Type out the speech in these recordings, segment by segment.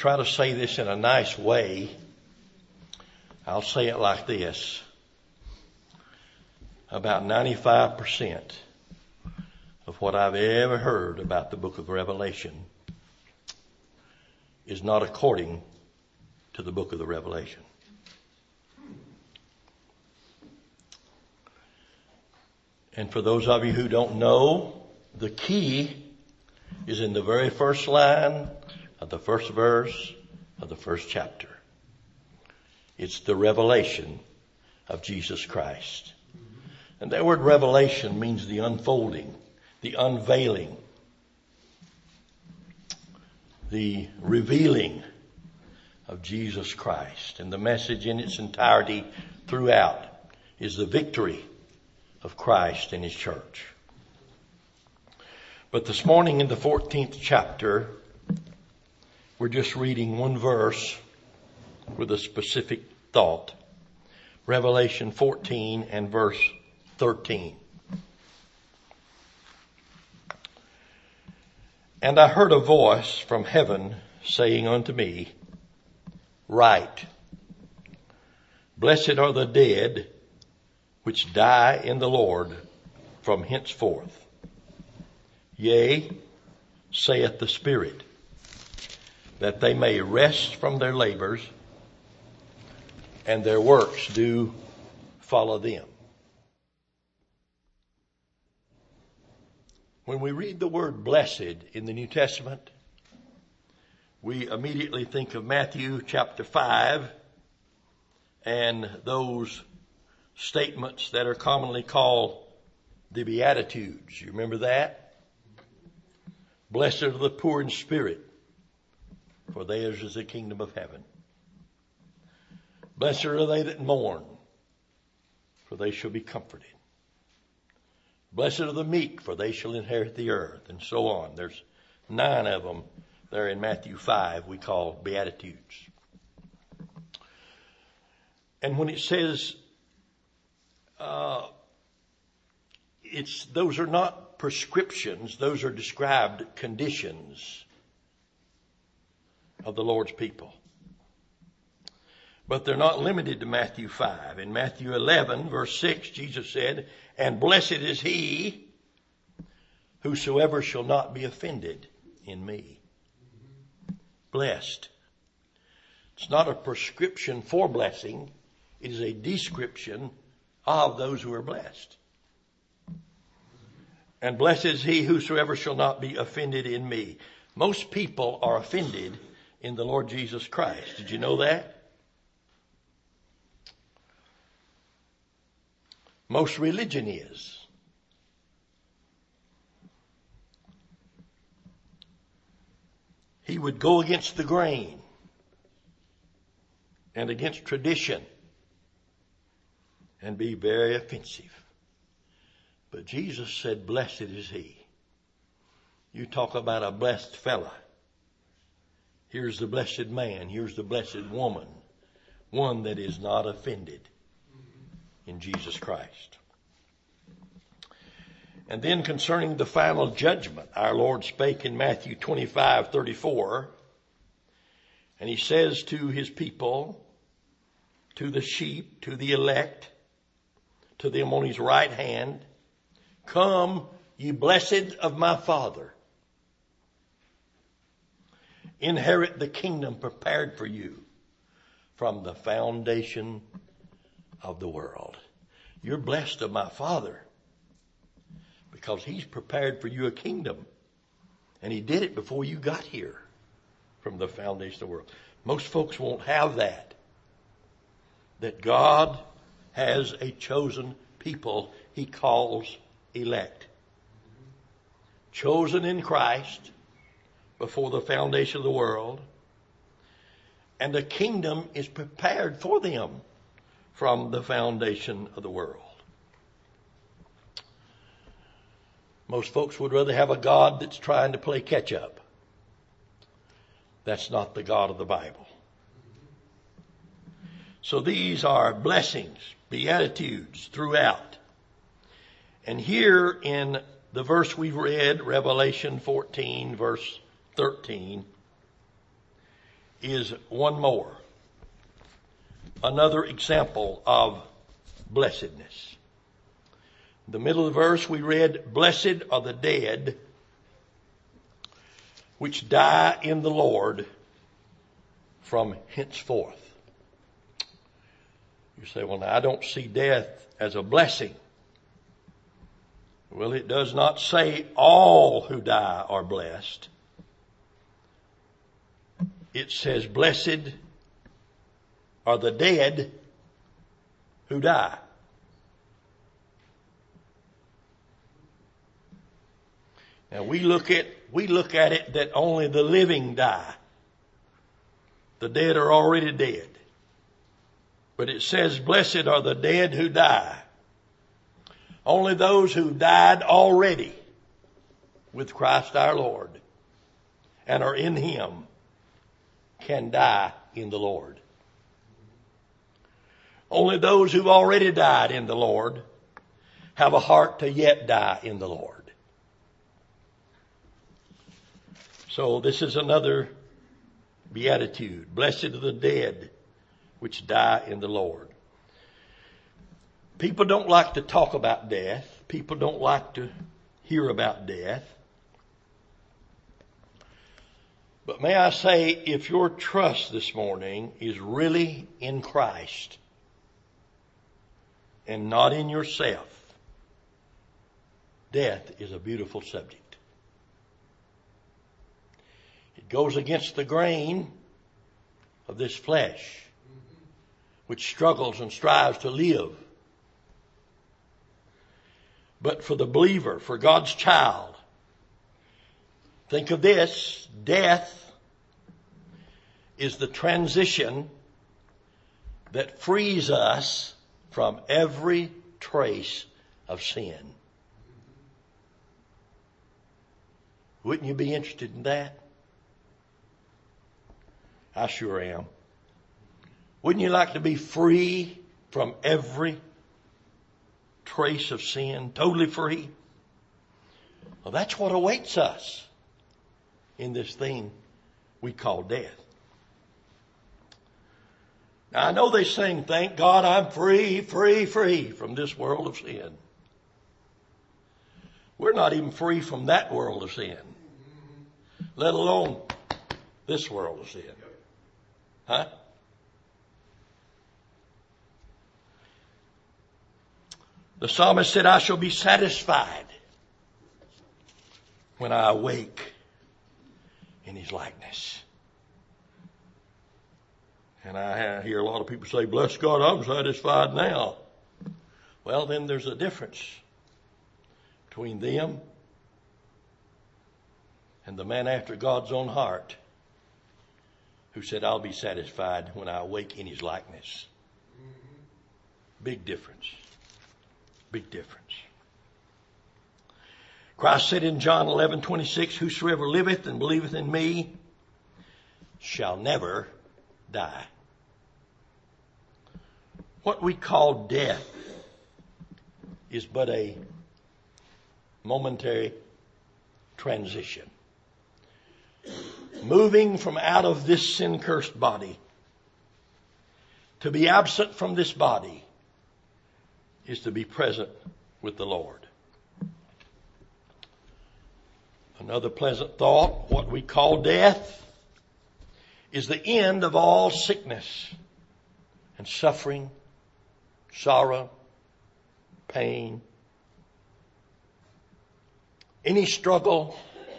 try to say this in a nice way, I'll say it like this. About 95% of what I've ever heard about the book of Revelation is not according to the book of the Revelation. And for those of you who don't know, the key is in the very first line of the first verse of the first chapter. It's the revelation of Jesus Christ. And that word revelation means the unfolding, the unveiling, the revealing of Jesus Christ. And the message in its entirety throughout is the victory of Christ and His church. But this morning in the 14th chapter, we're just reading one verse with a specific thought. Revelation 14 and verse 13. And I heard a voice from heaven saying unto me, Write, Blessed are the dead which die in the Lord from henceforth. Yea, saith the Spirit, that they may rest from their labors, and their works do follow them. When we read the word blessed in the New Testament, we immediately think of Matthew chapter 5 and those statements that are commonly called the Beatitudes. You remember that? Blessed are the poor in spirit, for theirs is the kingdom of heaven. Blessed are they that mourn, for they shall be comforted. Blessed are the meek, for they shall inherit the earth, and so on. There's 9 of them there in Matthew 5 we call Beatitudes. And when it says, those are not prescriptions, those are described conditions of the Lord's people. But they're not limited to Matthew 5. In Matthew 11, verse 6, Jesus said, And blessed is he whosoever shall not be offended in me. Blessed. It's not a prescription for blessing. It is a description of those who are blessed. And blessed is he whosoever shall not be offended in me. Most people are offended in the Lord Jesus Christ. Did you know that? Most religion is. He would go against the grain and against tradition and be very offensive. But Jesus said, Blessed is he. You talk about a blessed fella. Here's the blessed man. Here's the blessed woman. One that is not offended in Jesus Christ. And then concerning the final judgment, our Lord spake in Matthew 25:34, and he says to his people, to the sheep, to the elect, to them on his right hand, Come, ye blessed of my Father, inherit the kingdom prepared for you from the foundation of the world. You're blessed of my Father because he's prepared for you a kingdom. And he did it before you got here from the foundation of the world. Most folks won't have that. That God has a chosen people he calls elect. Chosen in Christ before the foundation of the world. And the kingdom is prepared for them from the foundation of the world. Most folks would rather have a God that's trying to play catch up. That's not the God of the Bible. So these are blessings, beatitudes throughout. And here in the verse we've read, Revelation 14, verse 13, is one more. Another example of blessedness. In the middle of the verse we read, "Blessed are the dead which die in the Lord from henceforth." You say, "Well, now I don't see death as a blessing." Well, it does not say all who die are blessed. It says, "Blessed are the dead who die." Now we look at it that only the living die. The dead are already dead. But it says, "Blessed are the dead who die." Only those who died already with Christ our Lord and are in Him can die in the Lord. Only those who've already died in the Lord have a heart to yet die in the Lord. So this is another beatitude. Blessed are the dead which die in the Lord. People don't like to talk about death. People don't like to hear about death. But may I say, if your trust this morning is really in Christ and not in yourself, death is a beautiful subject. It goes against the grain of this flesh, which struggles and strives to live. But for the believer, for God's child, think of this: death is the transition that frees us from every trace of sin. Wouldn't you be interested in that? I sure am. Wouldn't you like to be free from every trace of sin, totally free? Well, that's what awaits us in this thing we call death. Now, I know they sing, "Thank God I'm free, free, free from this world of sin." We're not even free from that world of sin, let alone this world of sin. Huh? The psalmist said, "I shall be satisfied when I awake in His likeness." And I hear a lot of people say, "Bless God, I'm satisfied now." Well, then there's a difference between them and the man after God's own heart who said, "I'll be satisfied when I awake in His likeness." Big difference. Big difference. Christ said in John 11:26, "Whosoever liveth and believeth in me shall never die." What we call death is but a momentary transition. Moving from out of this sin-cursed body. To be absent from this body is to be present with the Lord. Another pleasant thought, what we call death is the end of all sickness and suffering, sorrow, pain, any struggle,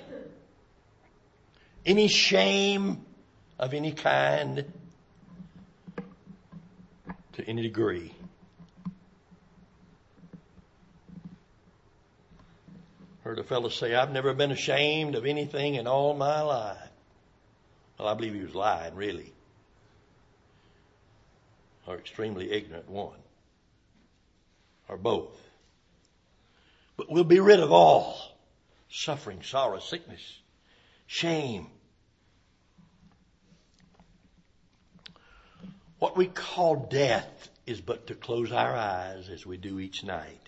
any shame of any kind to any degree. Heard a fellow say, "I've never been ashamed of anything in all my life." Well, I believe he was lying, really. Or extremely ignorant one. Or both. But we'll be rid of all suffering, sorrow, sickness, shame. What we call death is but to close our eyes as we do each night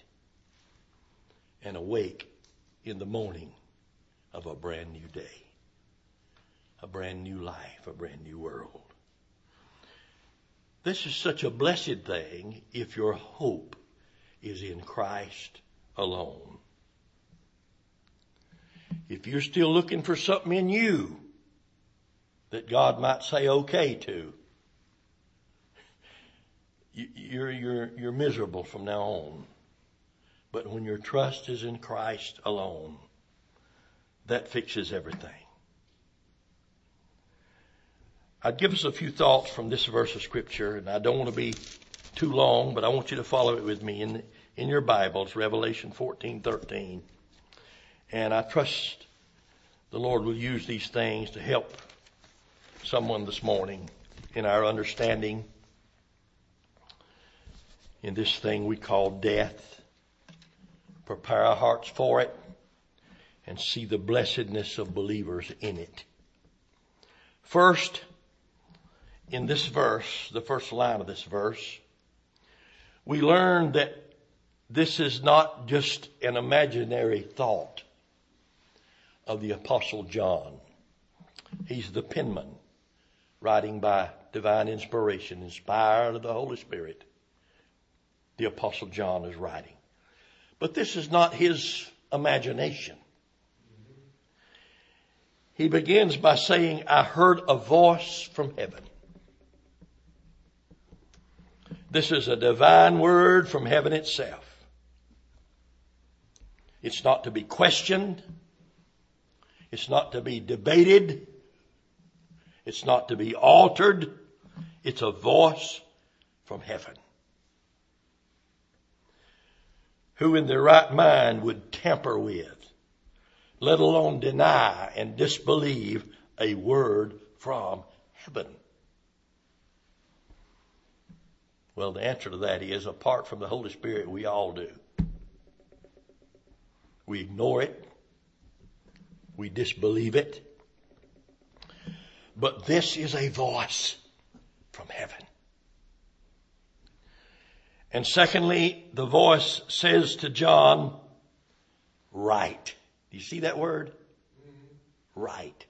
and awake in the morning of a brand new day. a brand new life, a brand new world. This is such a blessed thing if your hope is in Christ alone. If you're still looking for something in you that God might say okay to, you're miserable from now on. But when your trust is in Christ alone, that fixes everything. I'd give us a few thoughts from this verse of Scripture, and I don't want to be too long, but I want you to follow it with me in your Bibles, Revelation 14:13. And I trust the Lord will use these things to help someone this morning in our understanding in this thing we call death. Prepare our hearts for it and see the blessedness of believers in it. First, in this verse, the first line of this verse, we learn that this is not just an imaginary thought of the Apostle John. He's the penman, writing by divine inspiration, inspired of the Holy Spirit. The Apostle John is writing. But this is not his imagination. He begins by saying, I heard a voice from heaven. This is a divine word from heaven itself. It's not to be questioned. It's not to be debated. It's not to be altered. It's a voice from heaven. Who in their right mind would tamper with, let alone deny and disbelieve a word from heaven? Well, the answer to that is, apart from the Holy Spirit, we all do. We ignore it. We disbelieve it. But this is a voice from heaven. And secondly, the voice says to John, write. Do you see that word? Write.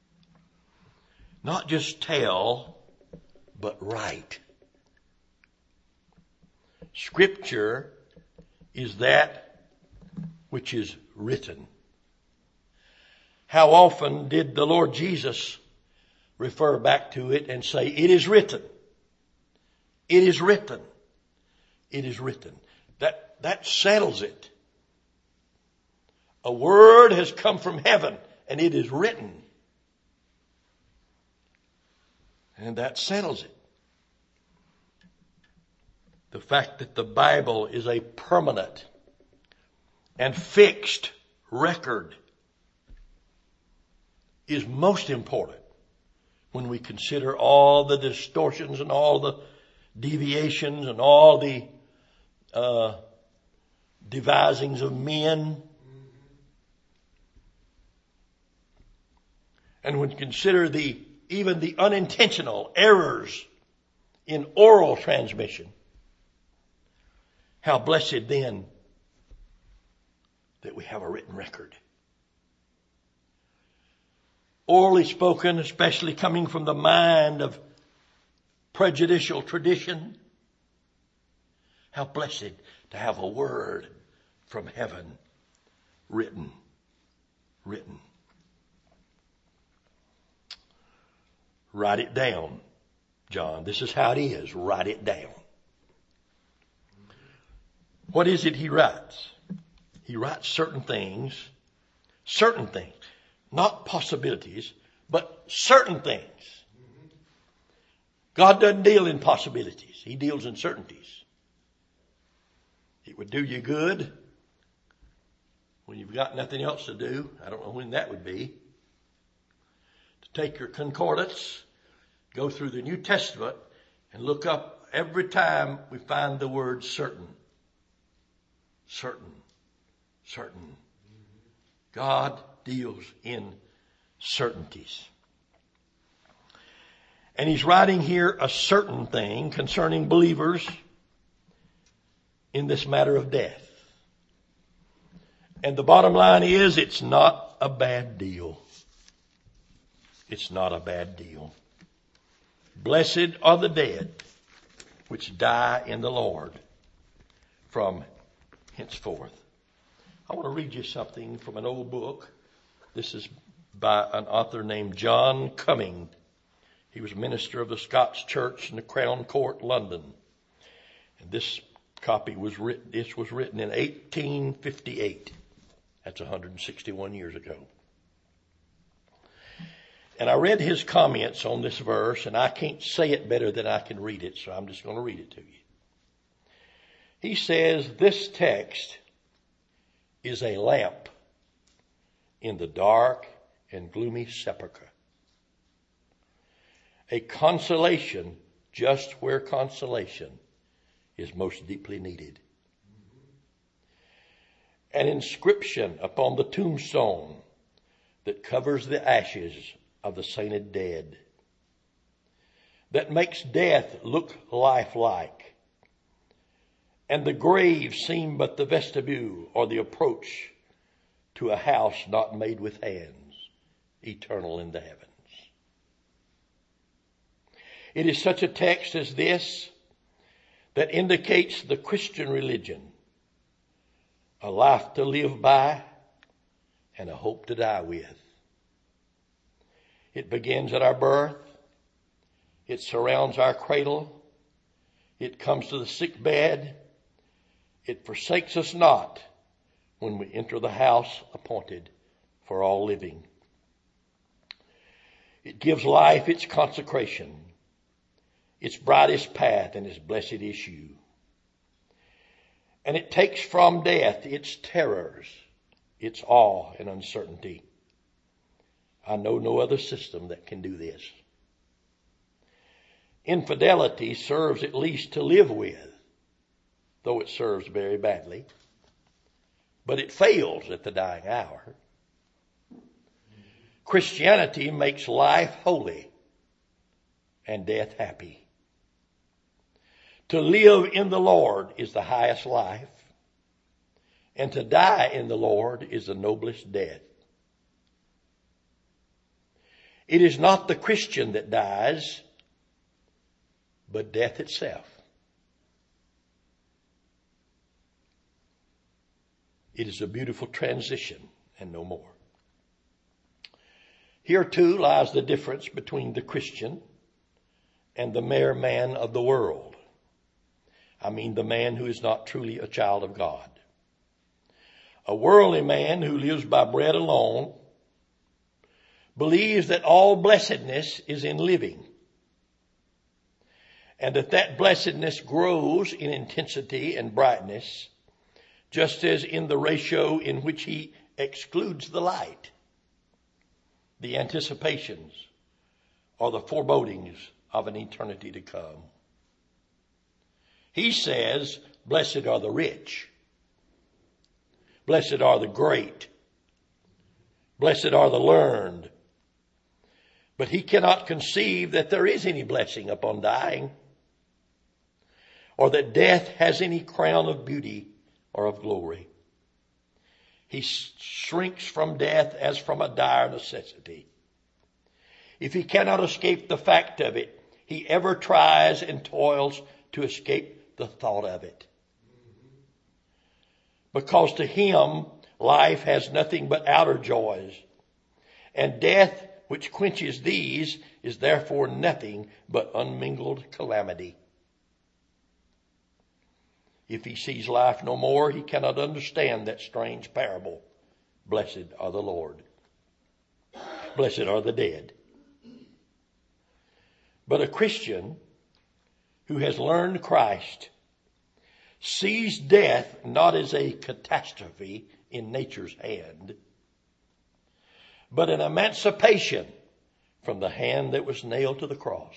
Not just tell, but write. Scripture is that which is written. How often did the Lord Jesus refer back to it and say, it is written. It is written. It is written. That settles it. A word has come from heaven and it is written. And that settles it. The fact that the Bible is a permanent and fixed record is most important when we consider all the distortions and all the deviations and all the devisings of men. And when we consider even the unintentional errors in oral transmission, how blessed then that we have a written record. Orally spoken, especially coming from the mind of prejudicial tradition. How blessed to have a word from heaven written. Write it down, John. This is how it is. Write it down. What is it he writes? He writes certain things, not possibilities, but certain things. God doesn't deal in possibilities. He deals in certainties. It would do you good when you've got nothing else to do. I don't know when that would be. To take your concordance, go through the New Testament, and look up every time we find the word certain. Certain. God deals in certainties. And he's writing here a certain thing concerning believers in this matter of death. And the bottom line is, it's not a bad deal. It's not a bad deal. Blessed are the dead which die in the Lord from henceforth. I want to read you something from an old book. This is by an author named John Cumming. He was minister of the Scots Church in the Crown Court, London. And this copy was written, this was written in 1858. That's 161 years ago. And I read his comments on this verse, and I can't say it better than I can read it, so I'm just going to read it to you. He says, this text is a lamp in the dark and gloomy sepulchre. A consolation just where consolation is most deeply needed. An inscription upon the tombstone that covers the ashes of the sainted dead, that makes death look lifelike, and the grave seem but the vestibule or the approach to a house not made with hands, eternal in the heavens. It is such a text as this that indicates the Christian religion, a life to live by and a hope to die with. It begins at our birth. It surrounds our cradle. It comes to the sick bed. It forsakes us not when we enter the house appointed for all living. It gives life its consecration, its brightest path, and its blessed issue. And it takes from death its terrors, its awe and uncertainty. I know no other system that can do this. Infidelity serves at least to live with, though it serves very badly. But it fails at the dying hour. Christianity makes life holy and death happy. To live in the Lord is the highest life, and to die in the Lord is the noblest death. It is not the Christian that dies, but death itself. It is a beautiful transition and no more. Here too lies the difference between the Christian and the mere man of the world. I mean the man who is not truly a child of God. A worldly man who lives by bread alone believes that all blessedness is in living, and that blessedness grows in intensity and brightness, just as in the ratio in which he excludes the light, the anticipations, or the forebodings of an eternity to come. He says, blessed are the rich, blessed are the great, blessed are the learned. But he cannot conceive that there is any blessing upon dying, or that death has any crown of beauty or of glory. He shrinks from death as from a dire necessity. If he cannot escape the fact of it, he ever tries and toils to escape the thought of it. Because to him, life has nothing but outer joys, and death, which quenches these, is therefore nothing but unmingled calamity. If he sees life no more, he cannot understand that strange parable. Blessed are the Lord. Blessed are the dead. But a Christian who has learned Christ sees death not as a catastrophe in nature's hand, but an emancipation from the hand that was nailed to the cross.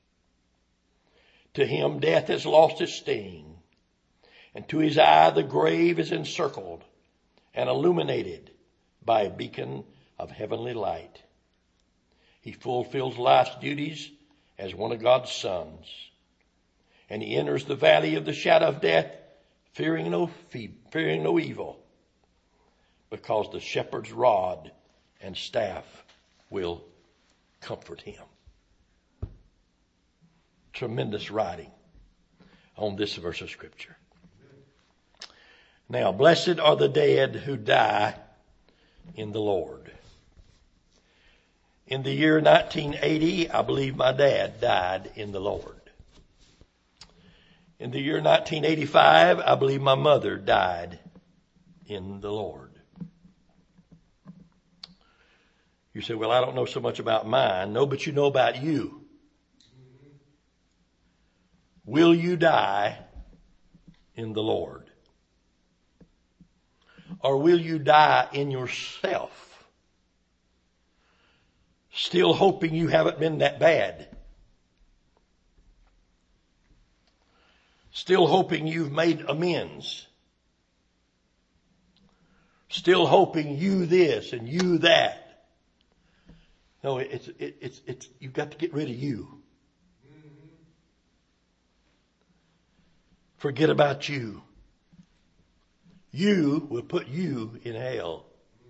To him, death has lost its sting, and to his eye, the grave is encircled and illuminated by a beacon of heavenly light. He fulfills life's duties as one of God's sons, and he enters the valley of the shadow of death, fearing no evil, because the shepherd's rod and staff will comfort him. Tremendous writing on this verse of Scripture. Now, blessed are the dead who die in the Lord. In the year 1980, I believe my dad died in the Lord. In the year 1985, I believe my mother died in the Lord. You say, well, I don't know so much about mine. No, but you know about you. Will you die in the Lord? Or will you die in yourself? Still hoping you haven't been that bad. Still hoping you've made amends. Still hoping you this and you that. No, it's you've got to get rid of you. Forget about you. You will put you in hell.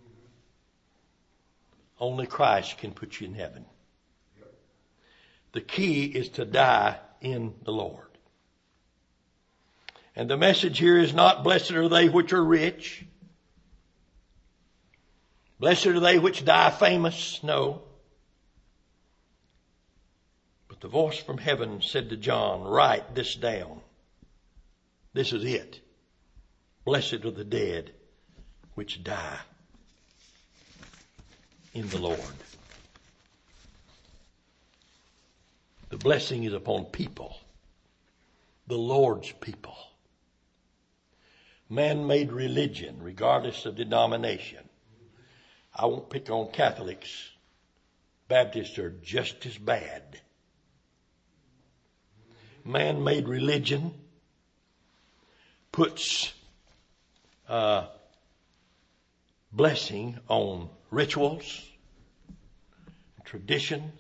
Only Christ can put you in heaven. The key is to die in the Lord. And the message here is not blessed are they which are rich. Blessed are they which die famous. No. But the voice from heaven said to John, write this down. This is it. Blessed are the dead which die in the Lord. The blessing is upon people. The Lord's people. Man-made religion, regardless of denomination. I won't pick on Catholics. Baptists are just as bad. Man-made religion puts blessing on rituals, traditions,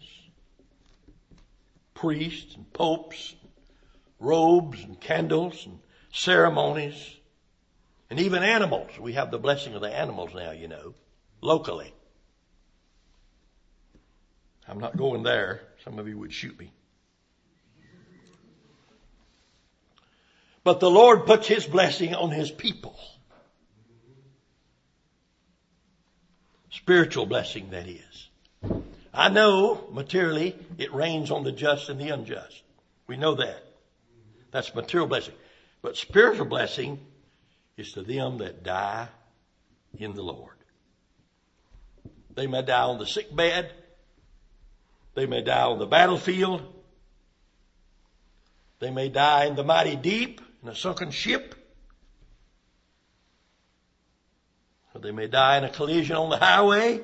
priests and popes, robes and candles and ceremonies, and even animals. We have the blessing of the animals now, you know, locally. I'm not going there. Some of you would shoot me. But the Lord puts His blessing on His people. Spiritual blessing, that is. I know materially it rains on the just and the unjust. We know that. That's material blessing. But spiritual blessing is to them that die in the Lord. They may die on the sick bed. They may die on the battlefield. They may die in the mighty deep, in a sunken ship. Or they may die in a collision on the highway.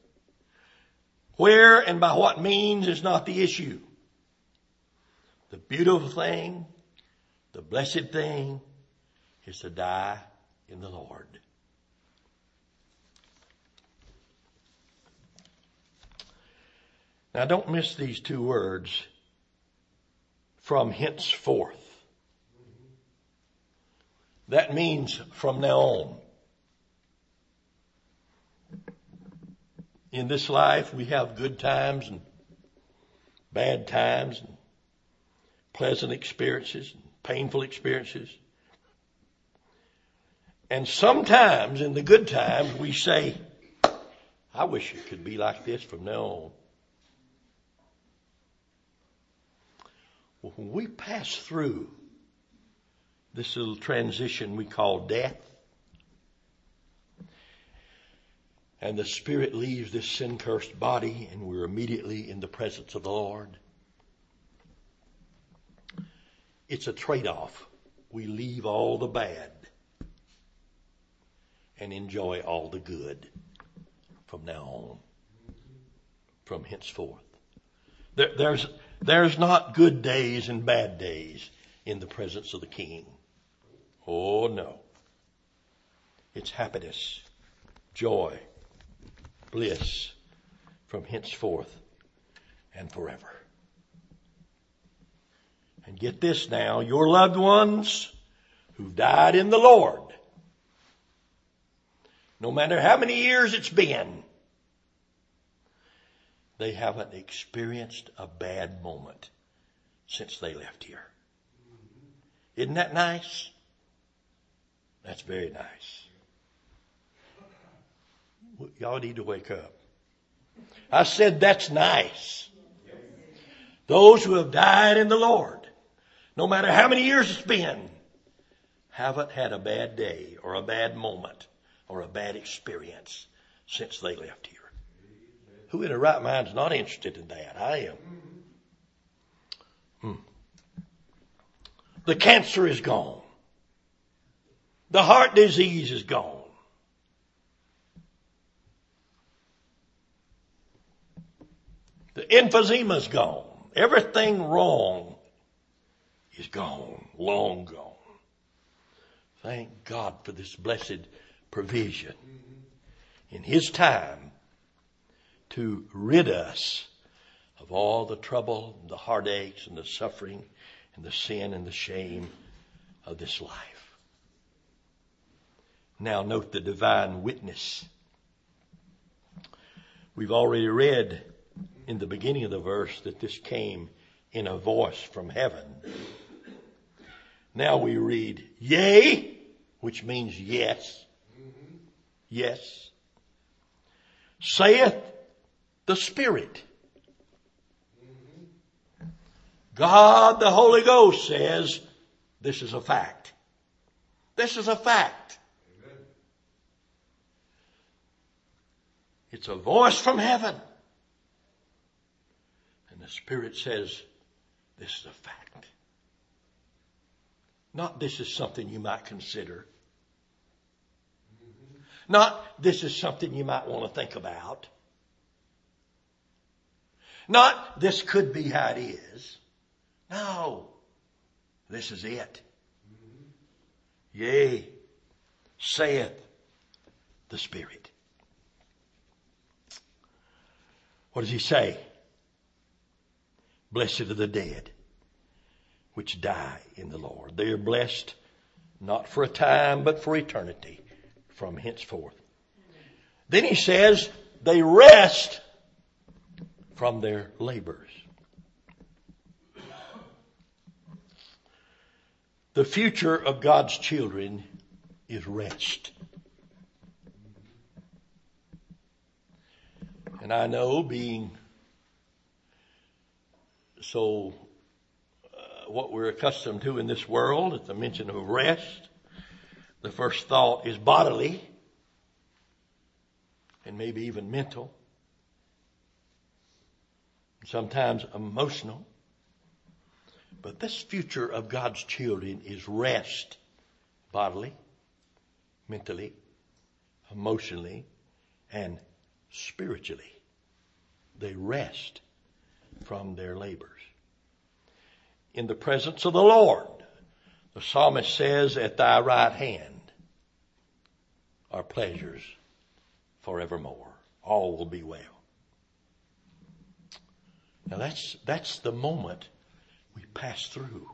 Where and by what means is not the issue. The beautiful thing, the blessed thing, is to die in the Lord. Now don't miss these two words, from henceforth. That means from now on. In this life we have good times and bad times and pleasant experiences and painful experiences. And sometimes in the good times we say, I wish it could be like this from now on. Well, when we pass through this little transition we call death, and the spirit leaves this sin-cursed body and we're immediately in the presence of the Lord, it's a trade-off. We leave all the bad and enjoy all the good from now on, from henceforth. There's not good days and bad days in the presence of the King. Oh no. It's happiness, joy, bliss from henceforth and forever. And get this now, your loved ones who've died in the Lord, no matter how many years it's been, they haven't experienced a bad moment since they left here. Isn't that nice? That's very nice. Y'all need to wake up. I said that's nice. Those who have died in the Lord, no matter how many years it's been, haven't had a bad day or a bad moment or a bad experience since they left here. Who in their right mind is not interested in that? I am. The cancer is gone. The heart disease is gone. The emphysema is gone. Everything wrong is gone, long gone. Thank God for this blessed provision in His time to rid us of all the trouble, the heartaches, and the suffering, and the sin and the shame of this life. Now note the divine witness. We've already read in the beginning of the verse that this came in a voice from heaven. Now we read, yea, which means yes. Yes. Saith the Spirit. God the Holy Ghost says this is a fact. This is a fact. Amen. It's a voice from heaven. And the Spirit says this is a fact. Not this is something you might consider. Not this is something you might want to think about. Not this could be how it is. No, this is it. Yea, saith the Spirit. What does He say? Blessed are the dead which die in the Lord. They are blessed not for a time, but for eternity from henceforth. Then He says they rest from their labors. The future of God's children is rest. And I know, being so what we're accustomed to in this world, at the mention of rest, the first thought is bodily and maybe even mental, sometimes emotional. But this future of God's children is rest, bodily, mentally, emotionally, and spiritually. They rest from their labors in the presence of the Lord. The psalmist says, at thy right hand are pleasures forevermore. All will be well. Now that's the moment we pass through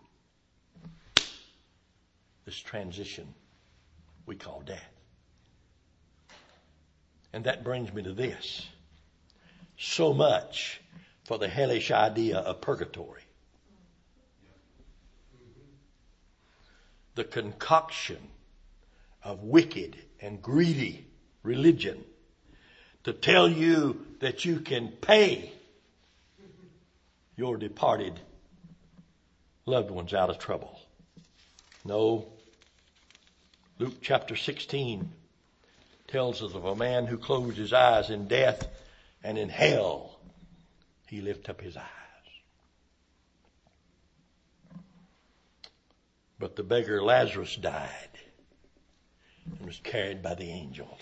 this transition we call death. And that brings me to this. So much for the hellish idea of purgatory. The concoction of wicked and greedy religion to tell you that you can pay your departed loved ones out of trouble. No. Luke chapter 16 tells us of a man who closed his eyes in death, and in hell he lifted up his eyes. But the beggar Lazarus died and was carried by the angels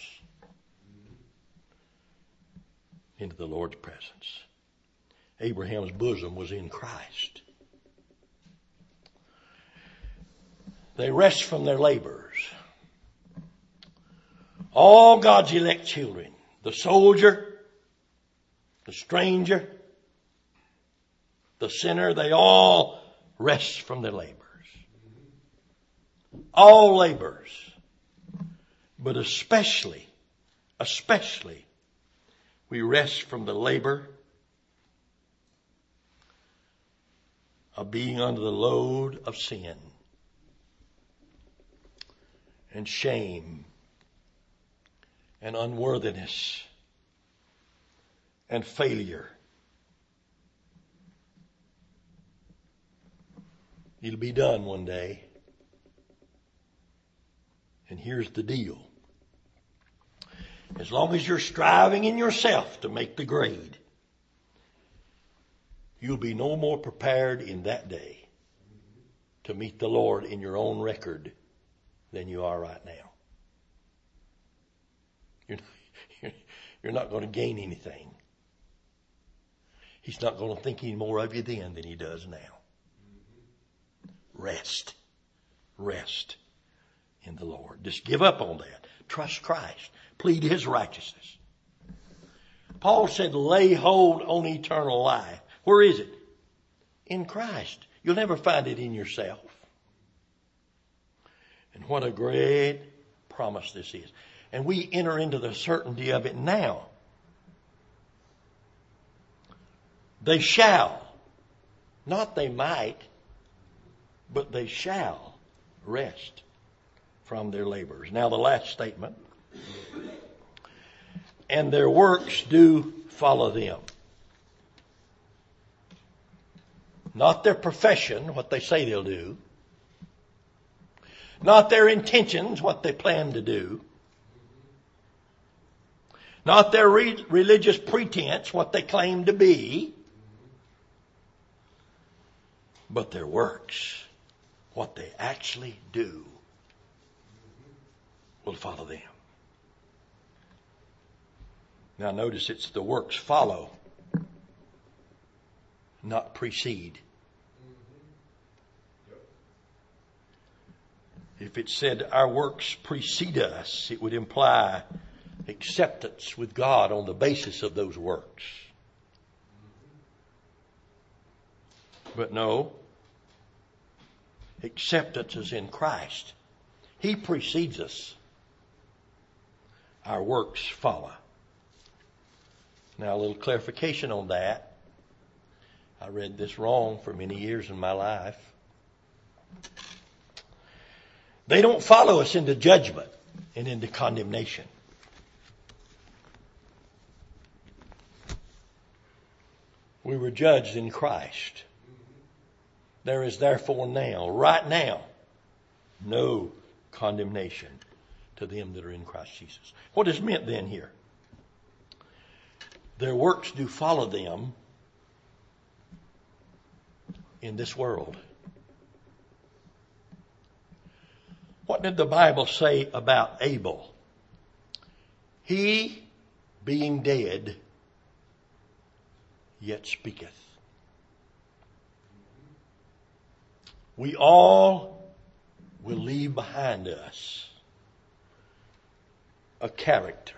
into the Lord's presence. Abraham's bosom was in Christ. They rest from their labors. All God's elect children, the soldier, the stranger, the sinner, they all rest from their labors. All labors, but especially, we rest from the labor of being under the load of sin and shame and unworthiness and failure. It'll be done one day. And here's the deal. As long as you're striving in yourself to make the grade, you'll be no more prepared in that day to meet the Lord in your own record than you are right now. You're not going to gain anything. He's not going to think any more of you then than he does now. Rest. Rest in the Lord. Just give up on that. Trust Christ. Plead his righteousness. Paul said, lay hold on eternal life. Where is it? In Christ. You'll never find it in yourself. And what a great promise this is. And we enter into the certainty of it now. They shall, not they might, but they shall rest from their labors. Now the last statement. And their works do follow them. Not their profession, what they say they'll do. Not their intentions, what they plan to do. Not their religious pretense, what they claim to be. But their works, what they actually do, will follow them. Now notice it's the works follow, not precede. If it said our works precede us, it would imply acceptance with God on the basis of those works. But no, acceptance is in Christ. He precedes us. Our works follow. Now a little clarification on that. I read this wrong for many years in my life. They don't follow us into judgment and into condemnation. We were judged in Christ. There is therefore now, right now, no condemnation to them that are in Christ Jesus. What is meant then here? Their works do follow them in this world. What did the Bible say about Abel? He, being dead, yet speaketh. We all will leave behind us a character,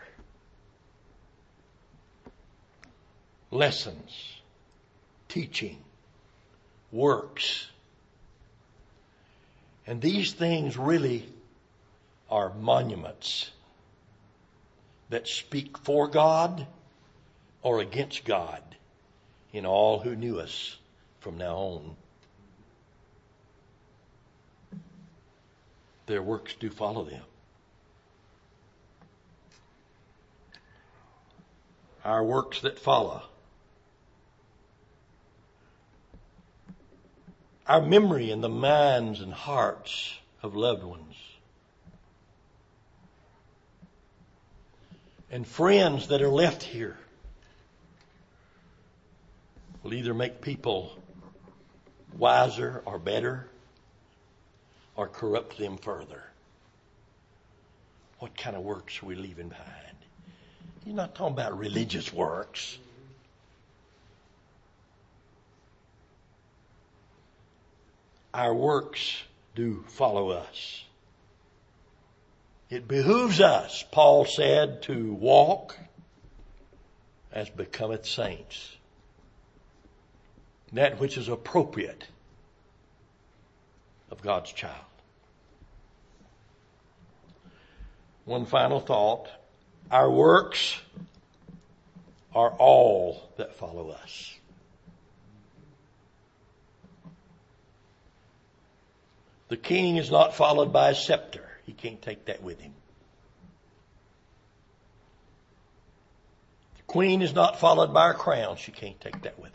lessons, teaching, works. And these things really are monuments that speak for God or against God in all who knew us from now on. Their works do follow them. Our works that follow. Our memory in the minds and hearts of loved ones. And friends that are left here will either make people wiser or better or corrupt them further. What kind of works are we leaving behind? You're not talking about religious works. Our works do follow us. It behooves us, Paul said, to walk as becometh saints. That which is appropriate of God's child. One final thought. Our works are all that follow us. The king is not followed by a scepter. He can't take that with him. The queen is not followed by a crown. She can't take that with her.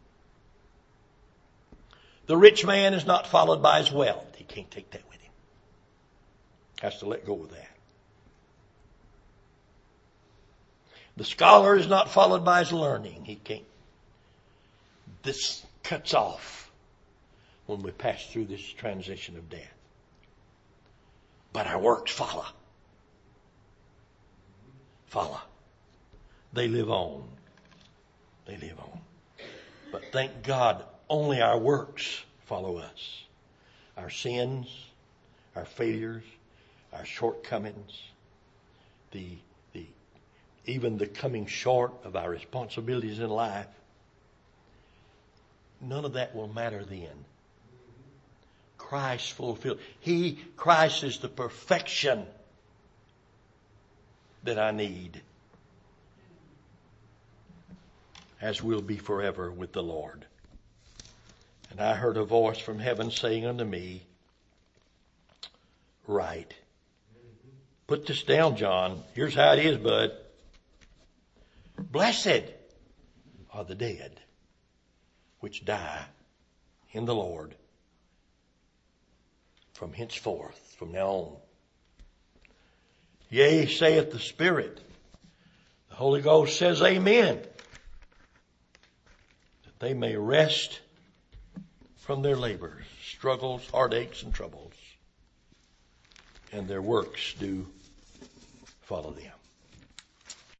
The rich man is not followed by his wealth. He can't take that with him. Has to let go of that. The scholar is not followed by his learning. He can't. This cuts off when we pass through this transition of death. But our works follow. Follow. They live on. They live on. But thank God, only our works follow us. Our sins, our failures, our shortcomings, even the coming short of our responsibilities in life, none of that will matter then. Christ fulfilled. Christ is the perfection that I need, as will be forever with the Lord. And I heard a voice from heaven saying unto me, "Write." Put this down, John. Here's how it is, bud. Blessed are the dead which die in the Lord from henceforth, from now on. Yea, saith the Spirit. The Holy Ghost says amen. That they may rest from their labors, struggles, heartaches, and troubles. And their works do follow them.